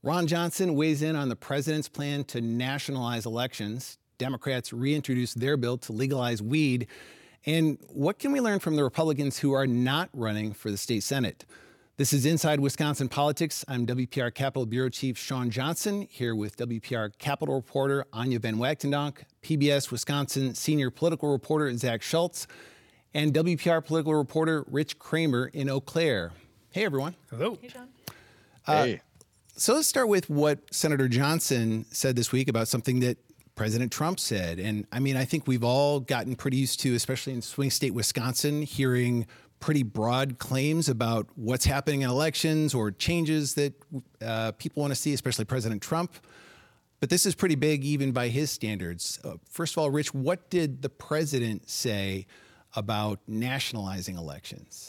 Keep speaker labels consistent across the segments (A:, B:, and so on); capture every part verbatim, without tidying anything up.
A: Ron Johnson weighs in on the president's plan to nationalize elections. Democrats reintroduced their bill to legalize weed. And what can we learn from the Republicans who are not running for the state Senate? This is Inside Wisconsin Politics. I'm W P R Capitol Bureau Chief Shawn Johnson, here with W P R Capitol reporter Anya Van Wachtendonk, P B S Wisconsin senior political reporter Zach Schultz, and W P R political reporter Rich Kramer in Eau Claire. Hey, everyone.
B: Hello.
C: Hey, Shawn.
A: Uh,
B: Hey.
A: So let's start with what Senator Johnson said this week about something that President Trump said. And I mean, I think we've all gotten pretty used to, especially in swing state Wisconsin, hearing pretty broad claims about what's happening in elections or changes that uh, people want to see, especially President Trump. But this is pretty big even by his standards. Uh, first of all, Rich, what did the president say about nationalizing elections?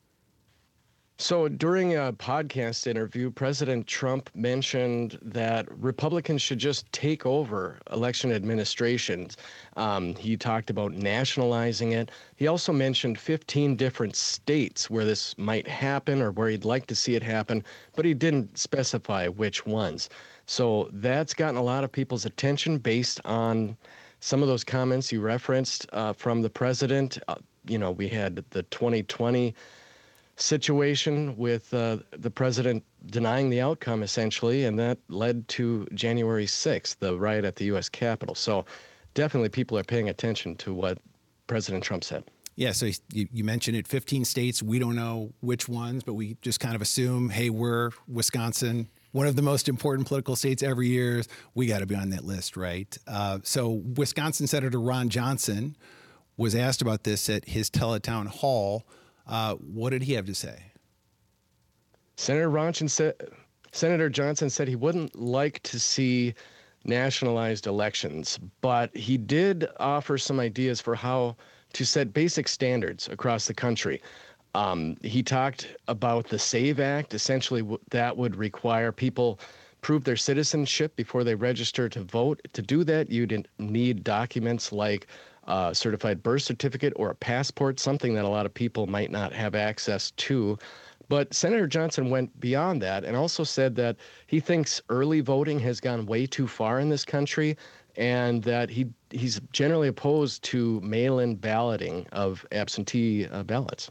B: So during a podcast interview, President Trump mentioned that Republicans should just take over election administrations. Um, he talked about nationalizing it. He also mentioned fifteen different states where this might happen or where he'd like to see it happen, but he didn't specify which ones. So that's gotten a lot of people's attention based on some of those comments you referenced uh, from the president. Uh, you know, we had the twenty twenty situation with uh, the president denying the outcome, essentially, and that led to January sixth, the riot at the U S Capitol. So definitely people are paying attention to what President Trump said.
A: Yeah, so you, you mentioned it, fifteen states. We don't know which ones, but we just kind of assume, hey, we're Wisconsin, one of the most important political states every year. We got to be on that list, right? Uh, so Wisconsin Senator Ron Johnson was asked about this at his teletown hall. Uh, what did he have to say?
B: Senator Johnson said, Senator Johnson said he wouldn't like to see nationalized elections, but he did offer some ideas for how to set basic standards across the country. Um, he talked about the SAVE Act. Essentially, w- that would require people prove their citizenship before they register to vote. To do that, you'd need documents like a certified birth certificate or a passport, something that a lot of people might not have access to. But Senator Johnson went beyond that and also said that he thinks early voting has gone way too far in this country and that he he's generally opposed to mail-in balloting of absentee uh, ballots.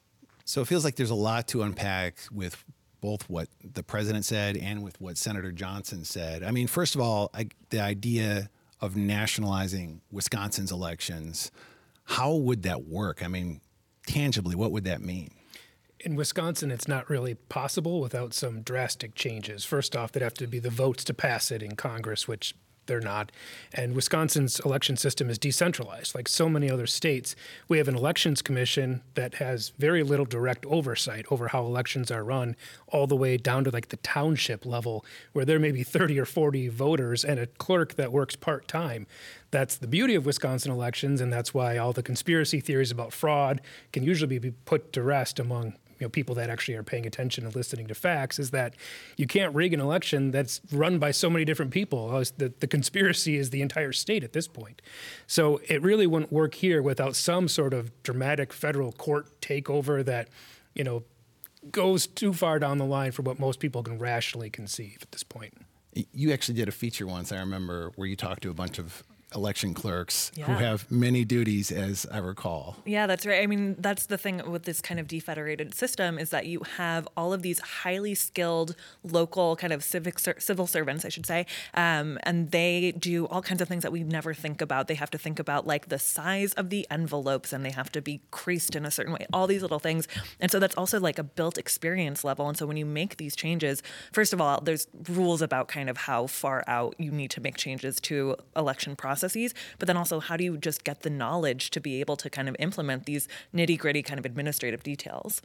A: So it feels like there's a lot to unpack with both what the president said and with what Senator Johnson said. I mean, first of all, I, the idea of nationalizing Wisconsin's elections, how would that work? I mean, tangibly, what would that mean?
C: In Wisconsin, it's not really possible without some drastic changes. First off, there'd have to be the votes to pass it in Congress, which they're not. And Wisconsin's election system is decentralized. Like so many other states, we have an elections commission that has very little direct oversight over how elections are run, all the way down to like the township level, where there may be thirty or forty voters and a clerk that works part-time. That's the beauty of Wisconsin elections, and that's why all the conspiracy theories about fraud can usually be put to rest among you know, people that actually are paying attention and listening to facts, is that you can't rig an election that's run by so many different people. The, the conspiracy is the entire state at this point. So it really wouldn't work here without some sort of dramatic federal court takeover that, you know, goes too far down the line for what most people can rationally conceive at this point.
A: You actually did a feature once, I remember, where you talked to a bunch of election clerks
D: Yeah.
A: who have many duties, as I recall.
D: Yeah, that's right. I mean, that's the thing with this kind of defederated system is that you have all of these highly skilled local kind of civic ser- civil servants, I should say, um, and they do all kinds of things that we never think about. They have to think about like the size of the envelopes, and they have to be creased in a certain way, all these little things. And so that's also like a built experience level. And so when you make these changes, first of all, there's rules about kind of how far out you need to make changes to election process. But then also, how do you just get the knowledge to be able to kind of implement these nitty gritty kind of administrative details?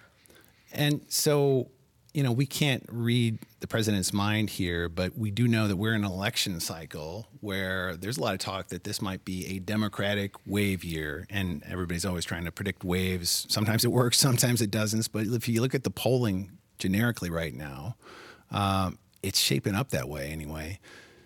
A: And so, you know, we can't read the president's mind here, but we do know that we're in an election cycle where there's a lot of talk that this might be a Democratic wave year. And everybody's always trying to predict waves. Sometimes it works, sometimes it doesn't. But if you look at the polling generically right now, um, it's shaping up that way anyway.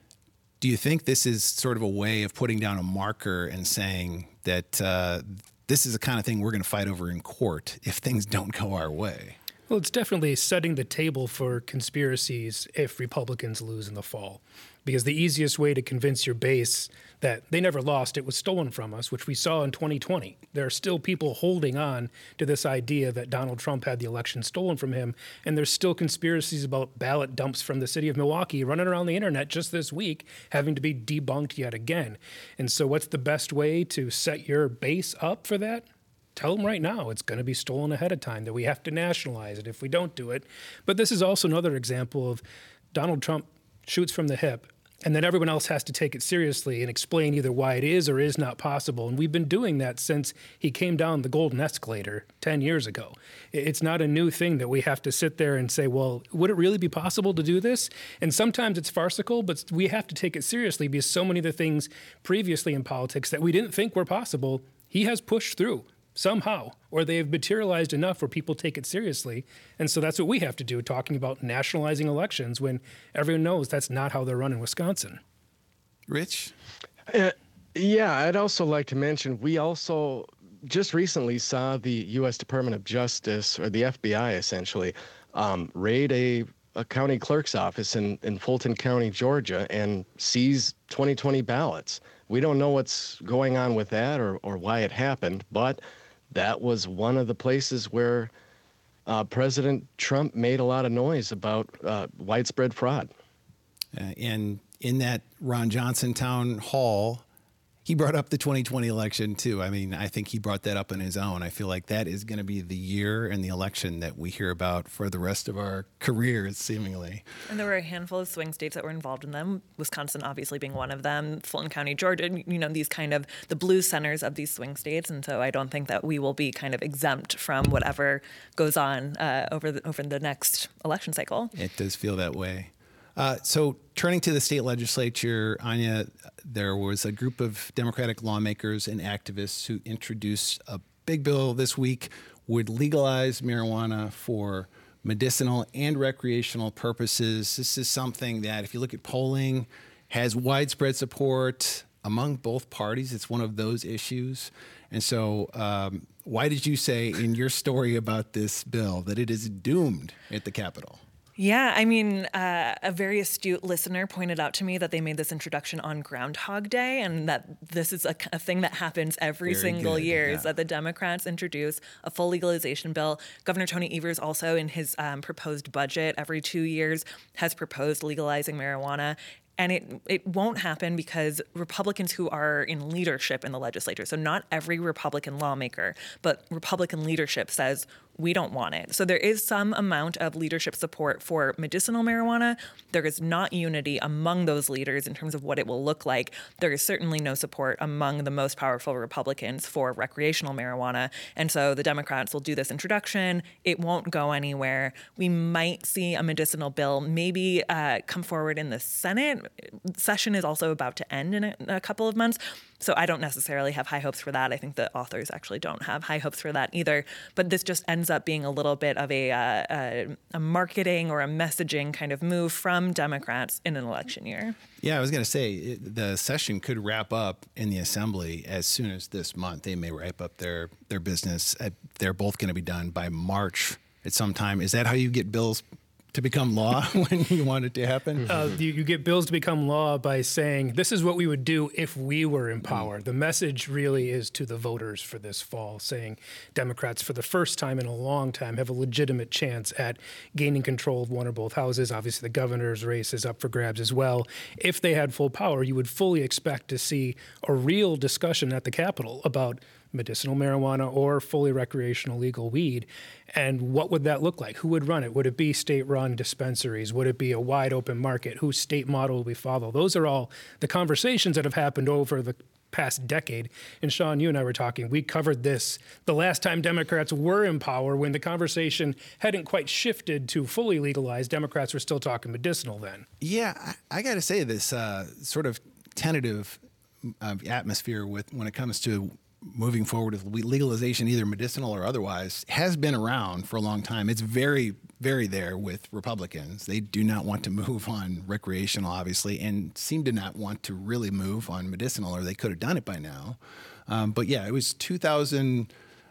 A: Do you think this is sort of a way of putting down a marker and saying that uh, this is the kind of thing we're going to fight over in court if things don't go our way?
C: Well, it's definitely setting the table for conspiracies if Republicans lose in the fall. Because the easiest way to convince your base that they never lost, it was stolen from us, which we saw in twenty twenty. There are still people holding on to this idea that Donald Trump had the election stolen from him, and there's still conspiracies about ballot dumps from the city of Milwaukee running around the internet just this week, having to be debunked yet again. And so what's the best way to set your base up for that? Tell them right now it's going to be stolen ahead of time, that we have to nationalize it if we don't do it. But this is also another example of Donald Trump shoots from the hip, and then everyone else has to take it seriously and explain either why it is or is not possible. And we've been doing that since he came down the golden escalator ten years ago. It's not a new thing that we have to sit there and say, well, would it really be possible to do this? And sometimes it's farcical, but we have to take it seriously because so many of the things previously in politics that we didn't think were possible, he has pushed through somehow, or they've materialized enough where people take it seriously. And so that's what we have to do, talking about nationalizing elections when everyone knows that's not how they're run in Wisconsin.
A: Rich?
B: Uh, yeah, I'd also like to mention, we also just recently saw the U S Department of Justice, or the F B I essentially, um, raid a, a county clerk's office in, in Fulton County, Georgia, and seize twenty twenty ballots. We don't know what's going on with that or, or why it happened, but that was one of the places where uh, President Trump made a lot of noise about uh, widespread fraud.
A: Uh, and in that Ron Johnson town hall, he brought up the twenty twenty election, too. I mean, I think he brought that up on his own. I feel like that is going to be the year and the election that we hear about for the rest of our careers, seemingly.
D: And there were a handful of swing states that were involved in them, Wisconsin obviously being one of them, Fulton County, Georgia, you know, these kind of the blue centers of these swing states. And so I don't think that we will be kind of exempt from whatever goes on uh, over, the, over the next election cycle.
A: It does feel that way. Uh, so turning to the state legislature, Anya, there was a group of Democratic lawmakers and activists who introduced a big bill this week, would legalize marijuana for medicinal and recreational purposes. This is something that, if you look at polling, has widespread support among both parties. It's one of those issues. And so um, why did you say in your story about this bill that it is doomed at the Capitol?
D: Yeah, I mean, uh, a very astute listener pointed out to me that they made this introduction on Groundhog Day, and that this is a, a thing that happens every
A: Very
D: single
A: good,
D: year,
A: yeah.
D: is that the Democrats introduce a full legalization bill. Governor Tony Evers also, in his um, proposed budget, every two years has proposed legalizing marijuana. And it it won't happen because Republicans who are in leadership in the legislature, so not every Republican lawmaker, but Republican leadership says, we don't want it. So there is some amount of leadership support for medicinal marijuana. There is not unity among those leaders in terms of what it will look like. There is certainly no support among the most powerful Republicans for recreational marijuana. And so the Democrats will do this introduction. It won't go anywhere. We might see a medicinal bill maybe uh, come forward in the Senate. Session is also about to end in a, a couple of months. So I don't necessarily have high hopes for that. I think the authors actually don't have high hopes for that either. But this just ends up being a little bit of a, uh, a, a marketing or a messaging kind of move from Democrats in an election year.
A: Yeah, I was going to say it, the session could wrap up in the Assembly as soon as this month. They may wrap up their, their business. Uh, they're both going to be done by March at some time. Is that how you get bills to become law when you want it to happen?
C: Uh, you, you get bills to become law by saying, this is what we would do if we were in power. Mm. The message really is to the voters for this fall, saying Democrats, for the first time in a long time, have a legitimate chance at gaining control of one or both houses. Obviously, the governor's race is up for grabs as well. If they had full power, you would fully expect to see a real discussion at the Capitol about medicinal marijuana or fully recreational legal weed. And what would that look like? Who would run it? Would it be state-run dispensaries? Would it be a wide open market? Whose state model will we follow? Those are all the conversations that have happened over the past decade. And Sean, you and I were talking, we covered this the last time Democrats were in power when the conversation hadn't quite shifted to fully legalized. Democrats were still talking medicinal then.
A: Yeah, I, I got to say this uh, sort of tentative uh, atmosphere with when it comes to moving forward with legalization, either medicinal or otherwise, has been around for a long time. It's very, very there with Republicans. They do not want to move on recreational, obviously, and seem to not want to really move on medicinal, or they could have done it by now. Um, but yeah, it was two thousand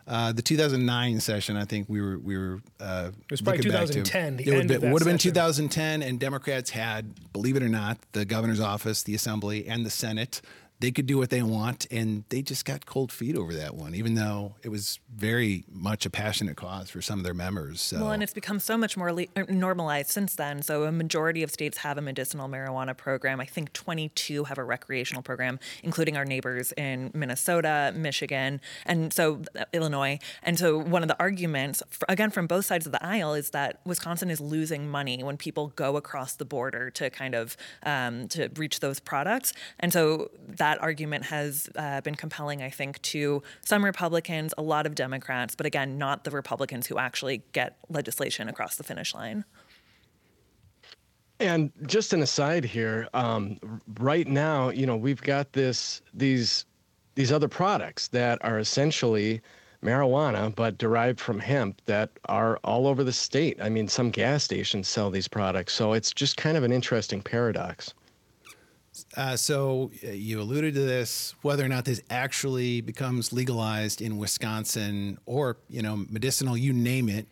A: Uh, the two thousand nine session, I think we were we were. Uh,
C: it was probably two thousand ten. The
A: it
C: end
A: would,
C: of that
A: would have been
C: session.
A: two thousand ten, and Democrats had, believe it or not, the governor's office, the assembly, and the Senate. They could do what they want, and they just got cold feet over that one, even though it was very much a passionate cause for some of their members. So.
D: Well, and it's become so much more le- normalized since then. So a majority of states have a medicinal marijuana program. I think twenty-two have a recreational program, including our neighbors in Minnesota, Michigan, and so uh, Illinois. And so one of the arguments, f- again, from both sides of the aisle, is that Wisconsin is losing money when people go across the border to kind of um, to reach those products. And so that That argument has uh, been compelling, I think, to some Republicans, a lot of Democrats, but again, not the Republicans who actually get legislation across the finish line.
B: And just an aside here, um, right now, you know, we've got this these these other products that are essentially marijuana, but derived from hemp that are all over the state. I mean, some gas stations sell these products, so it's just kind of an interesting paradox.
A: Uh, so uh, you alluded to this, whether or not this actually becomes legalized in Wisconsin or, you know, medicinal, you name it,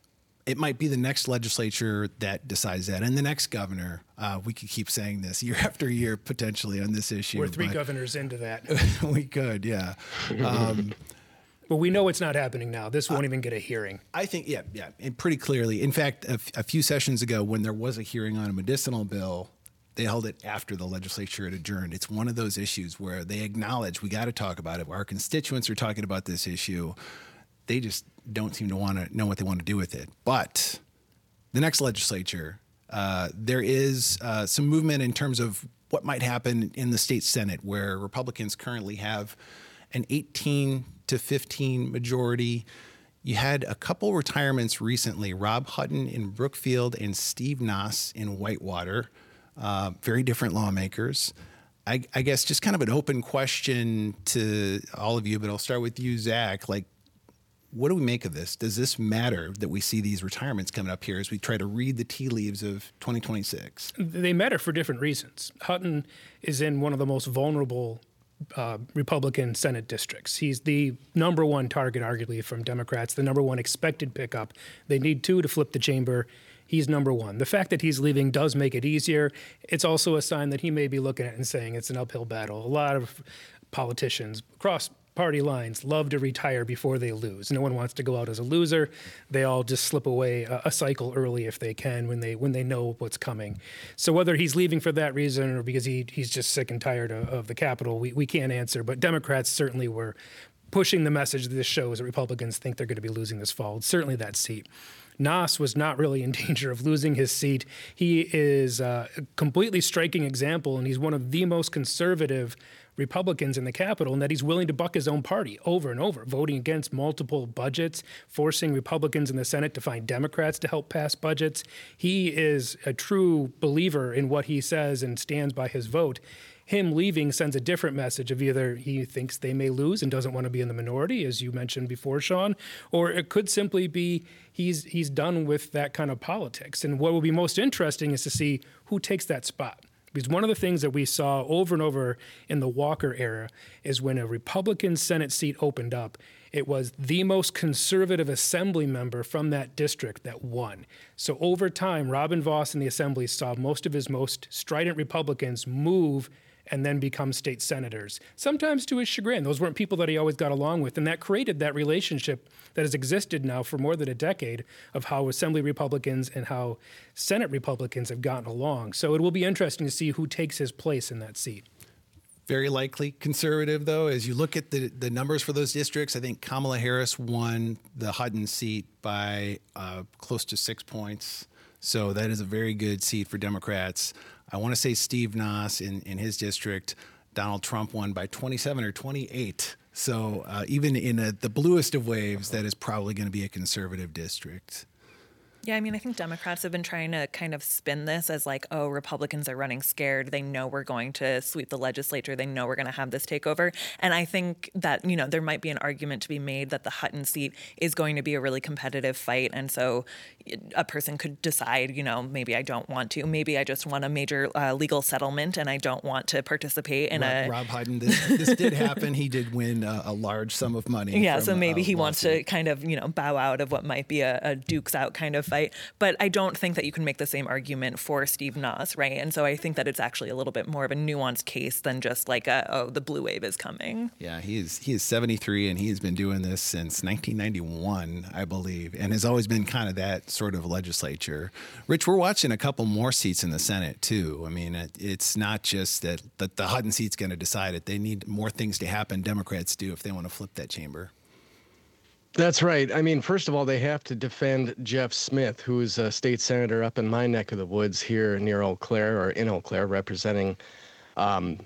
A: it might be the next legislature that decides that. And the next governor, uh, we could keep saying this year after year, potentially on this issue.
C: We're three governors into that.
A: We could, yeah. Um,
C: But we know it's not happening now. This won't uh, even get a hearing.
A: I think, yeah, yeah, and pretty clearly. In fact, a, f- a few sessions ago, when there was a hearing on a medicinal bill, they held it after the legislature had adjourned. It's one of those issues where they acknowledge we got to talk about it. Our constituents are talking about this issue. They just don't seem to want to know what they want to do with it. But the next legislature, uh, there is uh, some movement in terms of what might happen in the state Senate, where Republicans currently have an eighteen to fifteen majority. You had a couple retirements recently, Rob Hutton in Brookfield and Steve Nass in Whitewater. Uh, very different lawmakers. I, I guess just kind of an open question to all of you, but I'll start with you, Zach. Like, what do we make of this? Does this matter that we see these retirements coming up here as we try to read the tea leaves of twenty twenty-six?
C: They matter for different reasons. Hutton is in one of the most vulnerable uh, Republican Senate districts. He's the number one target, arguably, from Democrats, the number one expected pickup. They need two to flip the chamber. He's number one. The fact that he's leaving does make it easier. It's also a sign that he may be looking at it and saying it's an uphill battle. A lot of politicians across party lines love to retire before they lose. No one wants to go out as a loser. They all just slip away a, a cycle early if they can when they when they know what's coming. So whether he's leaving for that reason or because he he's just sick and tired of, of the Capitol, we, we can't answer. But Democrats certainly were pushing the message that this shows that Republicans think they're going to be losing this fall. It's certainly that seat. Nass was not really in danger of losing his seat. He is uh, a completely striking example, and he's one of the most conservative Republicans in the Capitol, and that he's willing to buck his own party over and over, voting against multiple budgets, forcing Republicans in the Senate to find Democrats to help pass budgets. He is a true believer in what he says and stands by his vote. Him leaving sends a different message of either he thinks they may lose and doesn't want to be in the minority, as you mentioned before, Sean, or it could simply be he's he's done with that kind of politics. And what will be most interesting is to see who takes that spot. Because one of the things that we saw over and over in the Walker era is when a Republican Senate seat opened up, it was the most conservative assembly member from that district that won. So over time, Robin Vos in the assembly saw most of his most strident Republicans move and then become state senators, sometimes to his chagrin. Those weren't people that he always got along with, and that created that relationship that has existed now for more than a decade of how Assembly Republicans and how Senate Republicans have gotten along. So it will be interesting to see who takes his place in that seat.
A: Very likely conservative, though. As you look at the, the numbers for those districts, I think Kamala Harris won the Hutton seat by uh, close to six points. So that is a very good seat for Democrats. I want to say Steve Nass in, in his district, Donald Trump won by twenty-seven or twenty-eight. So uh, even in a, the bluest of waves, that is probably going to be a conservative district.
D: Yeah, I mean, I think Democrats have been trying to kind of spin this as like, oh, Republicans are running scared. They know we're going to sweep the legislature. They know we're going to have this takeover. And I think that, you know, there might be an argument to be made that the Hutton seat is going to be a really competitive fight. And so a person could decide, you know, maybe I don't want to. Maybe I just want a major uh, legal settlement and I don't want to participate in
A: Rob,
D: a...
A: Rob Hutton, this, this did happen. He did win a, a large sum of money.
D: Yeah,
A: from,
D: so maybe
A: uh,
D: he wants to
A: lawsuit.
D: kind of, you know, bow out of what might be a, a Duke's out kind of fight. But I don't think that you can make the same argument for Steve Noss, right? And so I think that it's actually a little bit more of a nuanced case than just like, a, oh, the blue wave is coming.
A: Yeah, he is he is seventy-three, and he's been doing this since nineteen ninety-one, I believe, and has always been kind of that sort of legislature. Rich, we're watching a couple more seats in the Senate, too. I mean, it, it's not just that, that the Hutton seat's going to decide it. They need more things to happen, Democrats do, if they want to flip that chamber.
B: That's right. I mean, first of all, they have to defend Jeff Smith, who is a state senator up in my neck of the woods here near Eau Claire or in Eau Claire, representing um,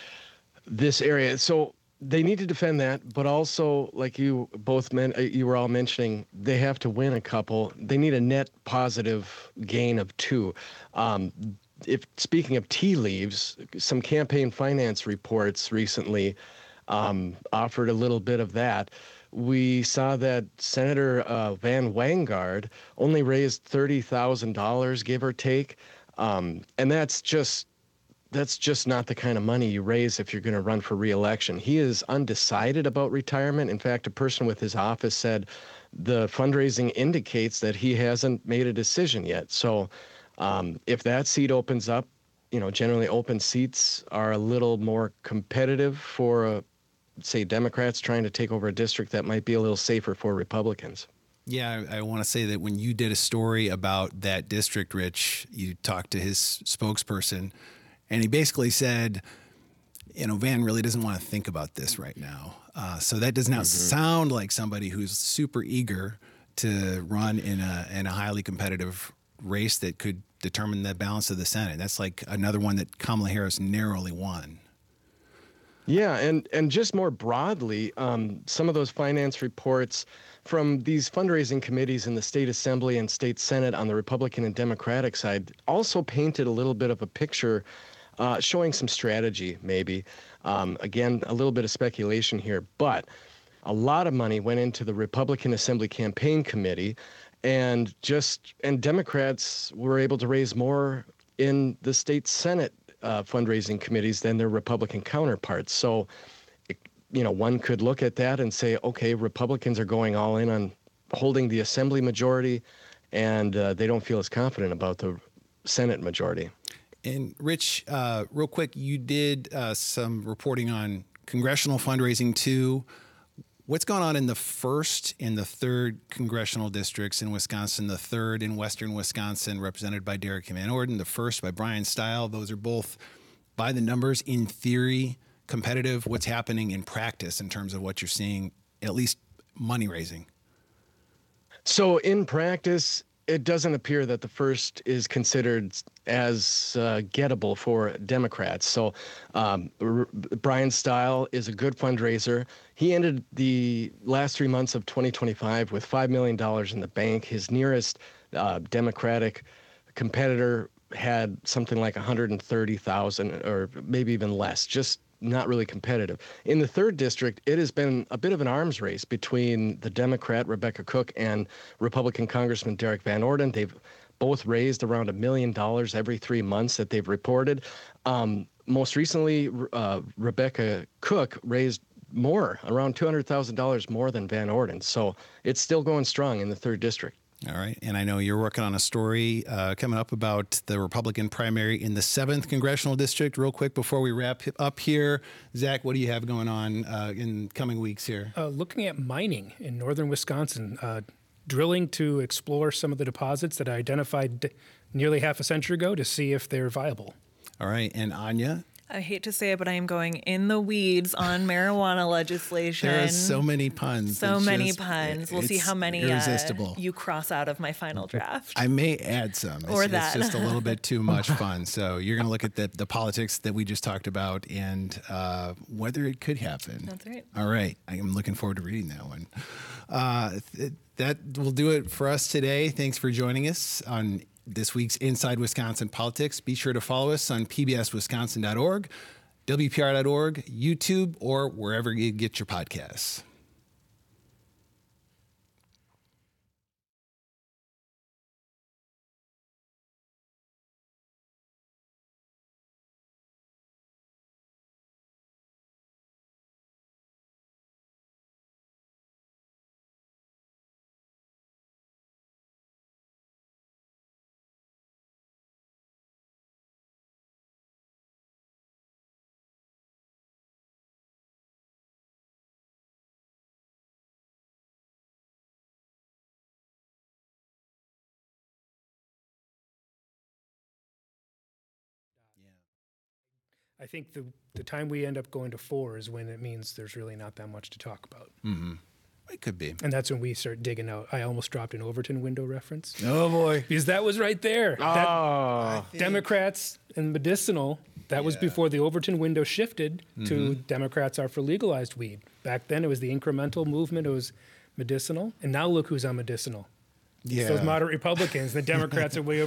B: this area. So they need to defend that, but also, like you both men, you were all mentioning, they have to win a couple. They need a net positive gain of two. Um, if speaking of tea leaves, some campaign finance reports recently um, offered a little bit of that. We saw that Senator uh, Van Wanggaard only raised thirty thousand dollars, give or take, um, and that's just that's just not the kind of money you raise if you're going to run for re-election. He is undecided about retirement. In fact, a person with his office said the fundraising indicates that he hasn't made a decision yet. So um, if that seat opens up, you know, generally open seats are a little more competitive for a say Democrats trying to take over a district that might be a little safer for Republicans.
A: Yeah, I, I want to say that when you did a story about that district, Rich, you talked to his spokesperson, and he basically said, you know, Van really doesn't want to think about this right now. Uh, so that does not mm-hmm. sound like somebody who's super eager to run in a in a highly competitive race that could determine the balance of the Senate. That's like another one that Kamala Harris narrowly won.
B: Yeah, and, and just more broadly, um, some of those finance reports from these fundraising committees in the state assembly and state senate on the Republican and Democratic side also painted a little bit of a picture uh, showing some strategy, maybe. Um, again, a little bit of speculation here, but a lot of money went into the Republican Assembly Campaign Committee, and just and Democrats were able to raise more in the state senate Uh, fundraising committees than their Republican counterparts. So, you know, one could look at that and say, okay, Republicans are going all in on holding the Assembly majority, and uh, they don't feel as confident about the Senate majority.
A: And Rich, uh, real quick, you did uh, some reporting on congressional fundraising too. What's going on in the first and the third congressional districts in Wisconsin? The third in western Wisconsin, represented by Derek Van Orden. The first by Brian Stile. Those are both, by the numbers, in theory, competitive. What's happening in practice in terms of what you're seeing, at least money raising?
B: So in practice, it doesn't appear that the first is considered as uh, gettable for Democrats. So um, R- Brian Stile is a good fundraiser. He ended the last three months of twenty twenty-five with five million dollars in the bank. His nearest uh, Democratic competitor had something like one hundred thirty thousand or maybe even less, just not really competitive. In the third district, it has been a bit of an arms race between the Democrat Rebecca Cook and Republican Congressman Derek Van Orden. They've both raised around a million dollars every three months that they've reported. Um, most recently, uh, Rebecca Cook raised more, around two hundred thousand dollars more than Van Orden. So it's still going strong in the third district.
A: All right. And I know you're working on a story uh, coming up about the Republican primary in the seventh Congressional District. Real quick before we wrap up here, Zach, what do you have going on uh, in coming weeks here?
C: Uh, looking at mining in northern Wisconsin, uh, drilling to explore some of the deposits that I identified nearly half a century ago to see if they're viable.
A: All right. And Anya?
D: I hate to say it, but I am going in the weeds on marijuana legislation.
A: There are so many puns.
D: So
A: It's
D: many
A: just-
D: puns. We'll see
A: it's
D: how many
A: irresistible.
D: uh, you cross out of my final draft.
A: I may add some. It's,
D: Or
A: it's
D: that.
A: just a little bit too much fun. So you're going to look at the, the politics that we just talked about and uh, whether it could happen.
D: That's right.
A: All right. I am looking forward to reading that one. Uh, th- that will do it for us today. Thanks for joining us on this week's Inside Wisconsin Politics. Be sure to follow us on P B S Wisconsin dot org, W P R dot org, YouTube, or wherever you get your podcasts.
C: I think the the time we end up going to four is when it means there's really not that much to talk about.
A: It could be.
C: And that's when we start digging out. I almost dropped an Overton window reference
A: Oh, boy.
C: because that was right there. That-
B: Oh,
C: Democrats and medicinal. That was
A: Yeah.
C: before the Overton window shifted to Democrats are for legalized weed. Back then it was the incremental movement. It was medicinal. And now look who's on medicinal. It's
A: Yeah.
C: those moderate Republicans. The Democrats are way over.